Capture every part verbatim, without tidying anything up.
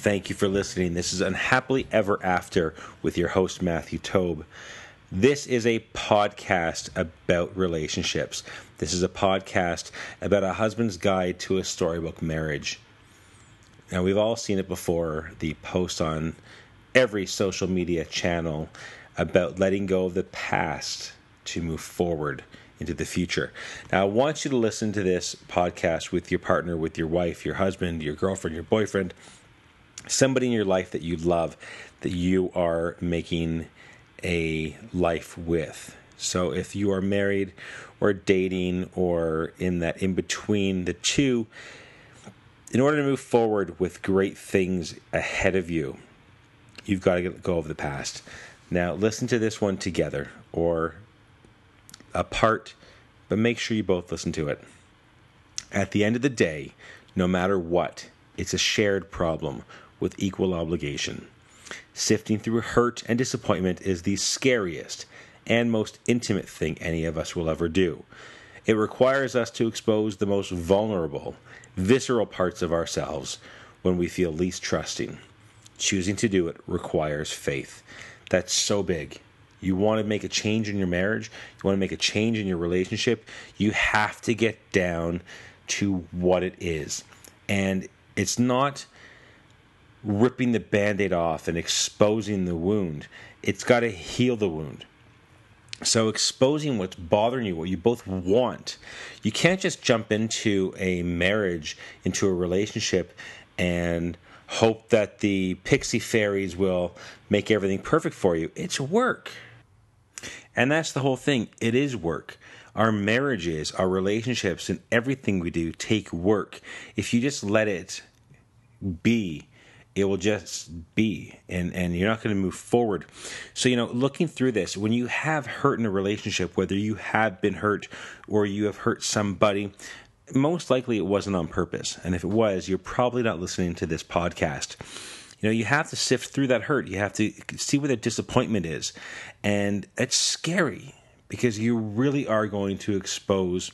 thank you for listening. This is Unhappily Ever After with your host, Matthew Tobe. This is a podcast about relationships. This is a podcast about a husband's guide to a storybook marriage. Now, we've all seen it before, the post on every social media channel about letting go of the past to move forward into the future. Now, I want you to listen to this podcast with your partner, with your wife, your husband, your girlfriend, your boyfriend, somebody in your life that you love, that you are making a life with. So if you are married or dating or in that in between the two, in order to move forward with great things ahead of you, you've got to let go of the past. Now, listen to this one together or apart, but make sure you both listen to it. At the end of the day, no matter what, it's a shared problem with equal obligation. Sifting through hurt and disappointment is the scariest and most intimate thing any of us will ever do. It requires us to expose the most vulnerable, visceral parts of ourselves when we feel least trusting. Choosing to do it requires faith. That's so big. You want to make a change in your marriage, you want to make a change in your relationship, you have to get down to what it is. And it's not ripping the Band-Aid off and exposing the wound. It's got to heal the wound. So exposing what's bothering you, what you both want. You can't just jump into a marriage, into a relationship, and hope that the pixie fairies will make everything perfect for you. It's work. And that's the whole thing. It is work. Our marriages, our relationships, and everything we do take work. If you just let it be, it will just be, and, and you're not going to move forward. So, you know, looking through this, when you have hurt in a relationship, whether you have been hurt or you have hurt somebody, most likely it wasn't on purpose. And if it was, you're probably not listening to this podcast. You know, you have to sift through that hurt. You have to see where the disappointment is. And it's scary because you really are going to expose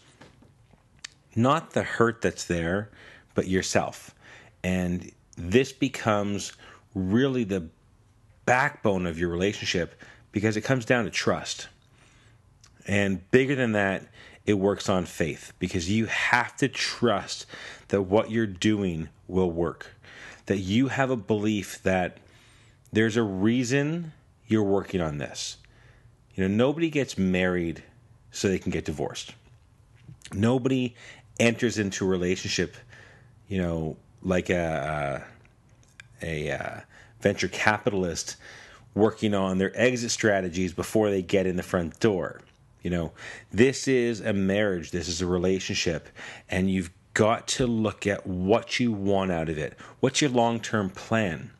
not the hurt that's there, but yourself. And this becomes really the backbone of your relationship because it comes down to trust. And bigger than that, it works on faith because you have to trust that what you're doing will work. That you have a belief that there's a reason you're working on this. You know, nobody gets married so they can get divorced. Nobody enters into a relationship, you know, like a a, a uh, venture capitalist working on their exit strategies before they get in the front door. You know, this is a marriage, this is a relationship, and you've got to look at what you want out of it. What's your long-term plan?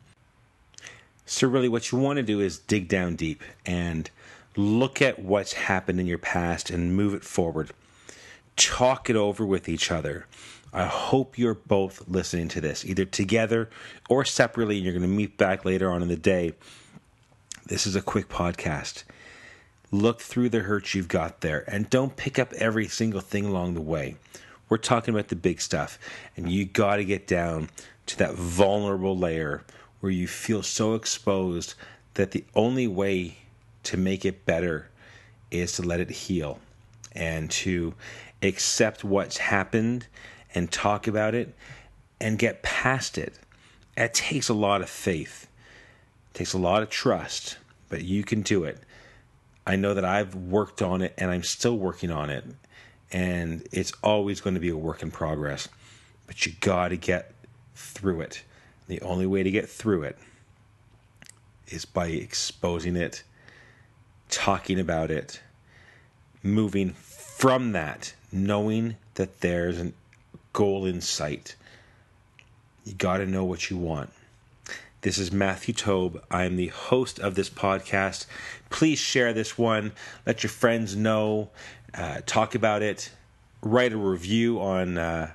So really what you want to do is dig down deep and look at what's happened in your past and move it forward. Talk it over with each other. I hope you're both listening to this, either together or separately, and you're going to meet back later on in the day. This is a quick podcast. Look through the hurt you've got there, and don't pick up every single thing along the way. We're talking about the big stuff, and you got to get down to that vulnerable layer where you feel so exposed that the only way to make it better is to let it heal and to accept what's happened and talk about it and get past it. It takes a lot of faith. It takes a lot of trust, but you can do it. I know that I've worked on it and I'm still working on it. And it's always going to be a work in progress. But you got to get through it. The only way to get through it is by exposing it, talking about it, moving from that, knowing that there's a goal in sight. You got to know what you want. This is Matthew Tobe. I am the host of this podcast. Please share this one. Let your friends know. Uh, talk about it. Write a review on uh,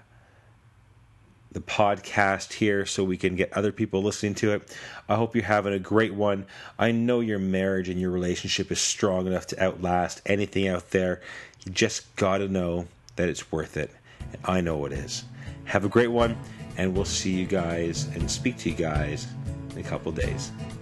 the podcast here so we can get other people listening to it. I hope you're having a great one. I know your marriage and your relationship is strong enough to outlast anything out there. You just got to know that it's worth it. And I know it is. Have a great one. and we'll see you guys and speak to you guys in a couple days.